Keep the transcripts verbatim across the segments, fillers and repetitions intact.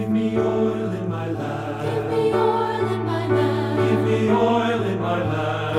me oil in my lamp. Give me oil in my lamp. Give me oil in my lamp.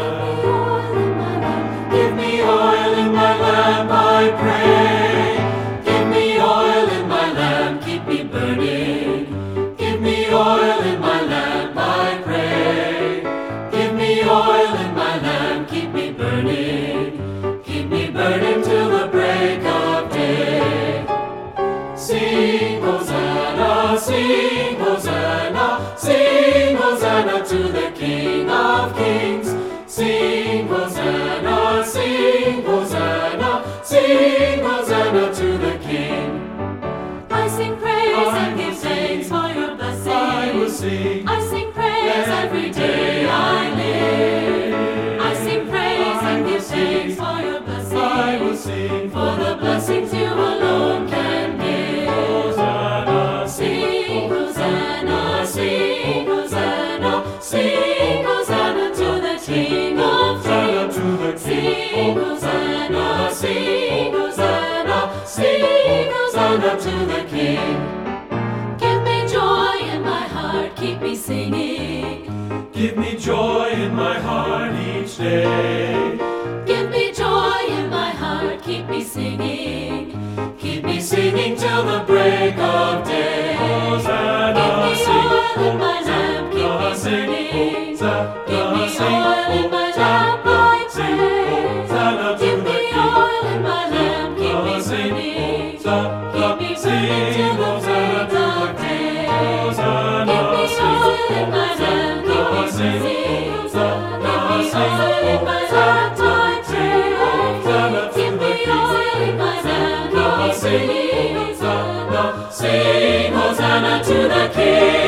Give me oil in my lamp, I pray. Give me oil in my lamp, keep me burning. Give me oil in my lamp, I pray. Give me oil in my lamp, keep me burning. Keep me burning till the break of day. Sing Hosanna, sing Hosanna, sing Hosanna to the King of Kings. Sing Hosanna, sing Hosanna, sing Hosanna to the King. I sing praise I and give will thanks sing. for your blessings. I will sing. I sing praise every day I live. I sing praise and give thanks for your blessings. I will sing. For the blessings you alone can give. Hosanna, Sing Hosanna, sing Hosanna, sing Hosanna to the King of Hosanna Kings. to the Sing King. Hosanna, sing Hosanna, sing Hosanna to the King. Give me joy in my heart, keep me singing. Give me joy in my heart each day. Give me joy in my heart, keep me singing. Keep me singing till the break of day. Hosanna, Give me sing. oil in my lamp, keep me Hosanna, sing. burning. Hosanna, Give me sing. oil in my lamp, I Sing. pray. Hosanna to Give the me King. oil in my lamp, keep me Sing. burning. Hosanna, Keep me burning till the Hosanna break to of the day. Hosanna, Give me sing. oil in my lamp, keep me Sing. burning. Hosanna, Give me sing. oil in my lamp, I pray. Hosanna to Give the me King. oil in my lamp, keep me Sing. burning. Hosanna, Sing Hosanna to the King.